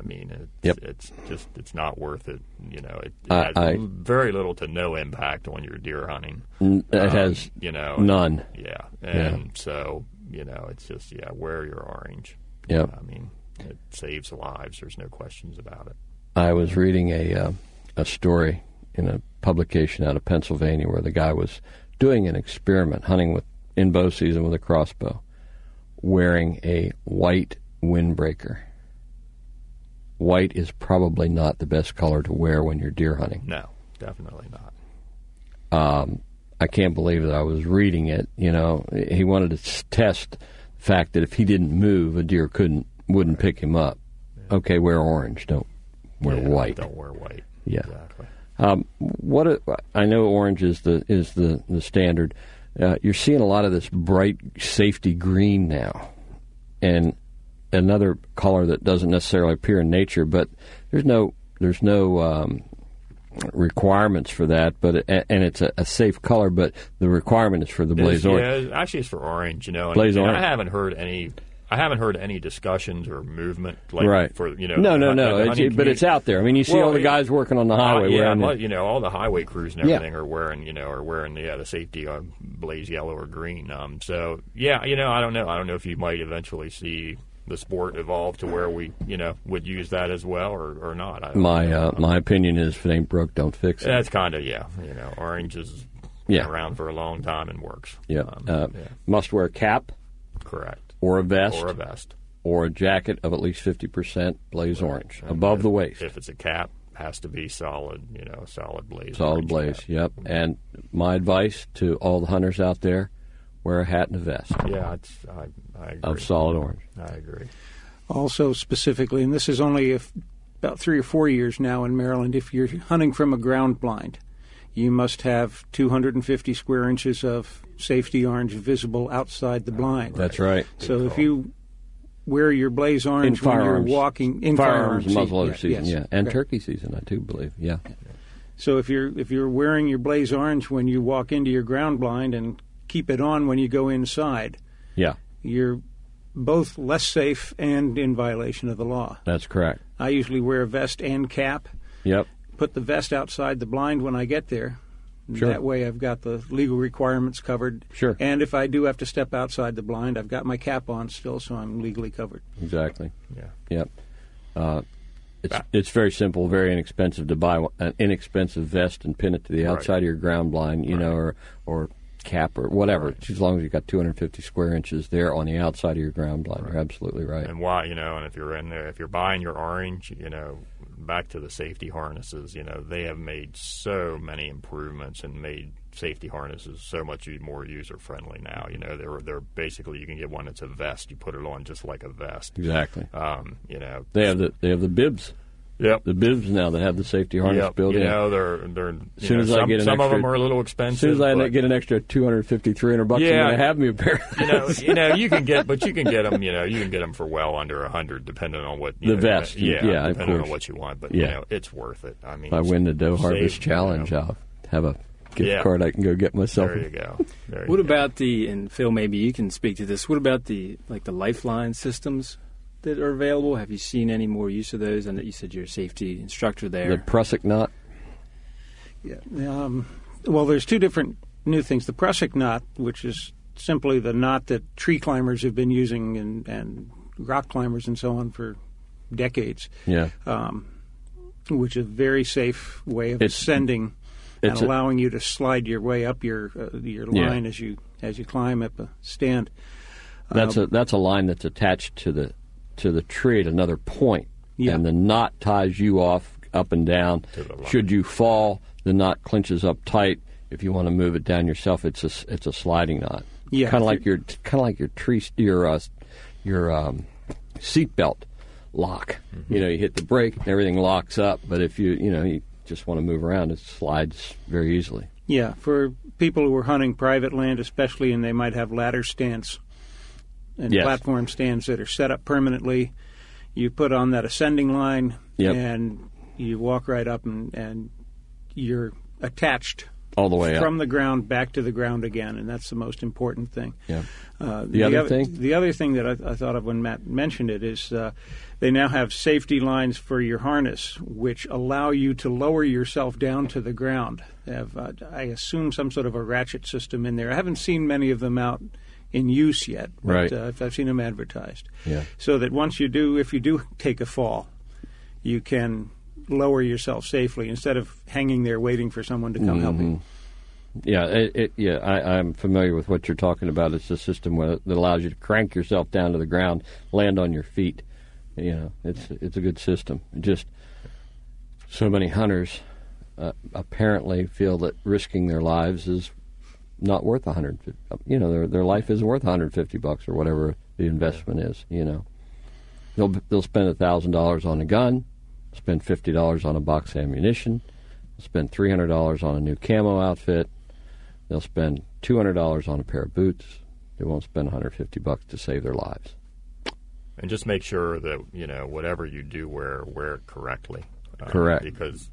It's not worth it. It has very little to no impact on your deer hunting. It has none. Yeah, and so it's just wear your orange. Yeah, it saves lives. There's no questions about it. I was reading a story in a publication out of Pennsylvania where the guy was doing an experiment hunting in bow season with a crossbow, wearing a white windbreaker. White is probably not the best color to wear when you're deer hunting. No, definitely not. I can't believe that I was reading it. He wanted to test the fact that if he didn't move, a deer wouldn't pick him up. Yeah. Okay, wear orange. Don't wear white. Don't wear white. Yeah. Exactly. I know orange is the standard. You're seeing a lot of this bright safety green now, and another color that doesn't necessarily appear in nature. But there's no requirements for that, but and it's a safe color, but the requirement is for the blaze orange. Yeah, actually, it's for orange. Blaze orange. I haven't heard any discussions or movement right. for No. But it's out there. I mean, you see all the guys working on the highway. All the highway crews and everything are wearing the safety blaze yellow or green. I don't know. I don't know if you might eventually see the sport evolve to where we would use that as well or not. My opinion is if it ain't broke, don't fix it. That's kind of orange has been around for a long time and works. Must wear a cap. Correct. Or a vest. Or a jacket of at least 50% blaze orange above the waist. If it's a cap, has to be solid, solid blaze. Solid blaze, cap. Yep. And my advice to all the hunters out there, wear a hat and a vest. Yeah, I agree. Of solid orange. I agree. Also, specifically, and this is only about 3 or 4 years now in Maryland, if you're hunting from a ground blind, you must have 250 square inches of safety orange visible outside the blind. That's right. So if you wear your blaze orange when you're walking in firearms muzzleloader season, and turkey season, I do believe, So if you're wearing your blaze orange when you walk into your ground blind and keep it on when you go inside, you're both less safe and in violation of the law. That's correct. I usually wear a vest and cap. Yep. Put the vest outside the blind when I get there. Sure. That way I've got the legal requirements covered. Sure. And if I do have to step outside the blind, I've got my cap on still, so I'm legally covered. Exactly. Yeah. Yep. It's very simple, very inexpensive to buy an inexpensive vest and pin it to the outside of your ground blind, or cap or whatever, as long as you've got 250 square inches there on the outside of your ground blind. You're absolutely right. And why, and if you're in there, if you're buying your orange, back to the safety harnesses, they have made so many improvements and made safety harnesses so much more user friendly now. They're basically, you can get one that's a vest. You put it on just like a vest. Exactly. They have the bibs. Yep. The bibs now that have the safety harness built in. They're some of them are a little expensive. As soon as I get an extra $250, $300, I'm going to have me a pair. You can get them. You can get them for well under $100, depending on what the vest. Depending on what you want. But it's worth it. I mean, if I win the Doe Harvest Challenge, I'll have a gift card I can go get myself. There you go. What about and Phil, maybe you can speak to this. What about the lifeline systems that are available? Have you seen any more use of those? And you said you're a safety instructor there. The Prusik knot? Yeah. Well, there's two different new things. The Prusik knot, which is simply the knot that tree climbers have been using and rock climbers and so on for decades. Yeah. Which is a very safe way of ascending and allowing you to slide your way up your line as you climb up a stand. That's a line that's attached to the tree at another point, and the knot ties you off up and down. Should you fall, the knot clinches up tight. If you want to move it down yourself, it's a sliding knot. Yeah, kind of like your seatbelt lock. Mm-hmm. You hit the brake and everything locks up. But if you just want to move around, it slides very easily. Yeah, for people who are hunting private land, especially, and they might have ladder stands and platform stands that are set up permanently. You put on that ascending line, and you walk right up, and you're attached all the way from up. the ground back to the ground again, and that's the most important thing. Yeah. The other thing that I thought of when Matt mentioned it is they now have safety lines for your harness, which allow you to lower yourself down to the ground. They have, I assume, some sort of a ratchet system in there. I haven't seen many of them out in use yet, but I've seen them advertised. Yeah. So that if you do take a fall, you can lower yourself safely instead of hanging there waiting for someone to come help you. Yeah, I'm familiar with what you're talking about. It's a system that allows you to crank yourself down to the ground, land on your feet. It's a good system. Just so many hunters apparently feel that risking their lives is not worth $150. Their life isn't worth $150 or whatever the investment is. They'll spend $1,000 on a gun, spend $50 on a box of ammunition, spend $300 on a new camo outfit. They'll spend $200 on a pair of boots. They won't spend $150 to save their lives. And just make sure that whatever you do wear it correctly. Correct. Because,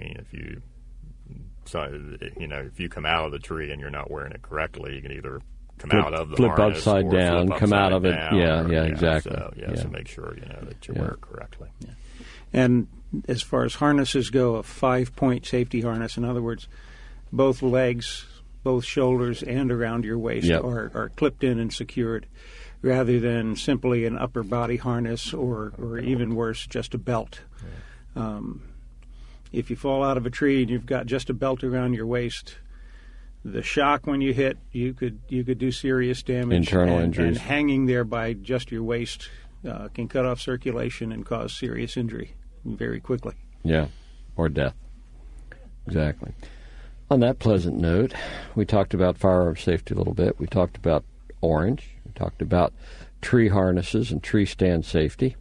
if you come out of the tree and you're not wearing it correctly, you can either come out of the flip harness upside or down, flip come out upside of it. down, Exactly. So make sure, that you wear it correctly. Yeah. And as far as harnesses go, a 5-point safety harness, in other words, both legs, both shoulders, and around your waist are clipped in and secured, rather than simply an upper body harness or even worse, just a belt. Yeah. If you fall out of a tree and you've got just a belt around your waist, the shock when you hit, you could do serious damage. Internal injuries. And hanging there by just your waist can cut off circulation and cause serious injury very quickly. Yeah, or death. Exactly. On that pleasant note, we talked about firearm safety a little bit. We talked about orange. We talked about tree harnesses and tree stand safety.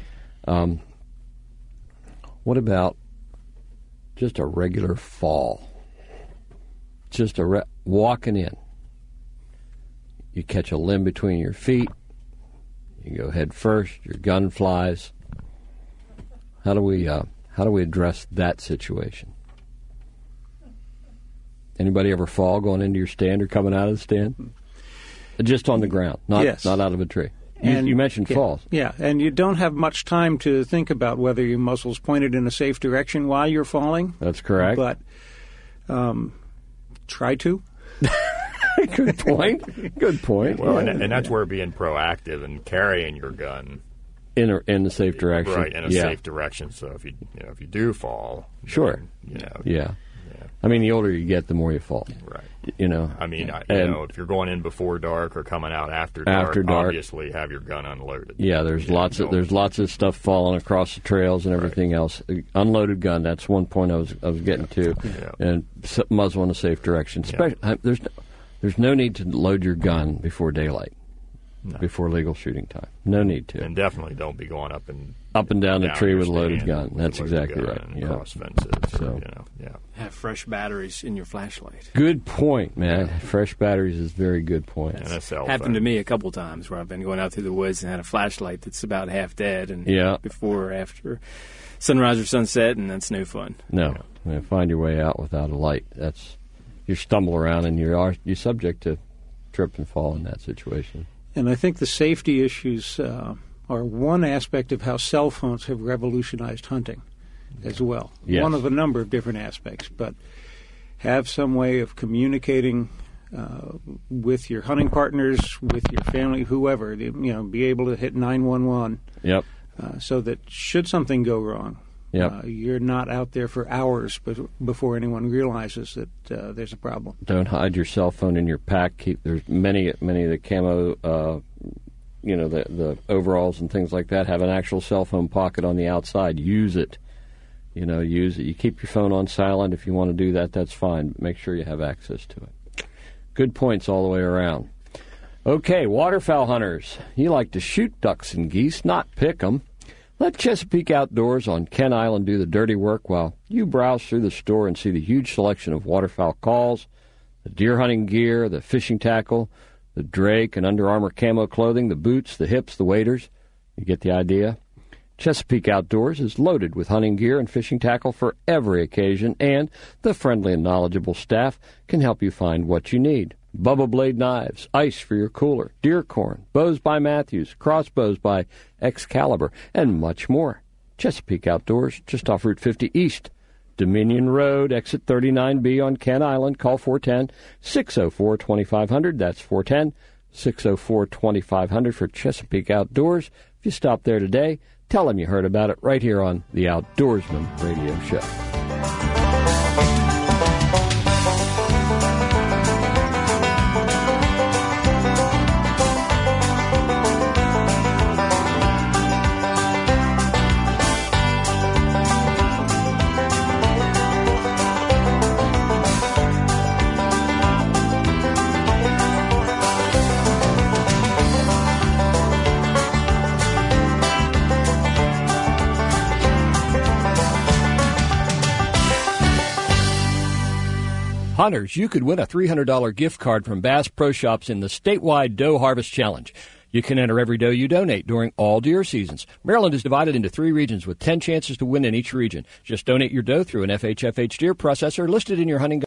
What about just a regular fall? Just walking in. You catch a limb between your feet. You go head first. Your gun flies. How do we address that situation? Anybody ever fall going into your stand or coming out of the stand? Just on the ground, not out of a tree. You mentioned falls. Yeah, and you don't have much time to think about whether your muscles pointed in a safe direction while you're falling. That's correct. But try to. Good point. Good point. Well, and that's where being proactive and carrying your gun in the safe direction, right? In a safe direction. So if you do fall, sure, then, I mean, the older you get, the more you fall. Right. I mean, if you're going in before dark or coming out after dark, obviously have your gun unloaded. Yeah, there's lots of stuff falling across the trails and everything else. Unloaded gun. That's one point I was getting to, and muzzle in a safe direction. There's no need to load your gun before daylight, before legal shooting time. No need to. And definitely don't be going up and down the tree with a loaded gun. That's exactly right. Cross fences. Have fresh batteries in your flashlight. Good point, man. Fresh batteries is a very good point. And a cell phone. Happened to me a couple times where I've been going out through the woods and had a flashlight that's about half dead, and before or after sunrise or sunset, and that's no fun. No, find your way out without a light. You stumble around and you're subject to trip and fall in that situation. And I think the safety issues are one aspect of how cell phones have revolutionized hunting as well. Yes. One of a number of different aspects, but have some way of communicating with your hunting partners, with your family, whoever. Be able to hit 911. Yep. So that should something go wrong, you're not out there for hours before anyone realizes that there's a problem. Don't hide your cell phone in your pack. There's many of the camo, the overalls and things like that have an actual cell phone pocket on the outside. Use it. Use it. You keep your phone on silent. If you want to do that, that's fine. But make sure you have access to it. Good points all the way around. Okay, waterfowl hunters. You like to shoot ducks and geese, not pick them. Let Chesapeake Outdoors on Kent Island do the dirty work while you browse through the store and see the huge selection of waterfowl calls, the deer hunting gear, the fishing tackle, the Drake and Under Armour camo clothing, the boots, the hips, the waders. You get the idea? Chesapeake Outdoors is loaded with hunting gear and fishing tackle for every occasion, and the friendly and knowledgeable staff can help you find what you need. Bubba Blade knives, ice for your cooler, deer corn, bows by Matthews, crossbows by Excalibur, and much more. Chesapeake Outdoors, just off Route 50 East, Dominion Road, exit 39B on Kent Island. Call 410-604-2500. That's 410-604-2500 for Chesapeake Outdoors. If you stop there today, tell them you heard about it right here on the Outdoorsman Radio Show. Hunters, you could win a $300 gift card from Bass Pro Shops in the statewide Doe Harvest Challenge. You can enter every doe you donate during all deer seasons. Maryland is divided into 3 regions with 10 chances to win in each region. Just donate your doe through an FHFH deer processor listed in your hunting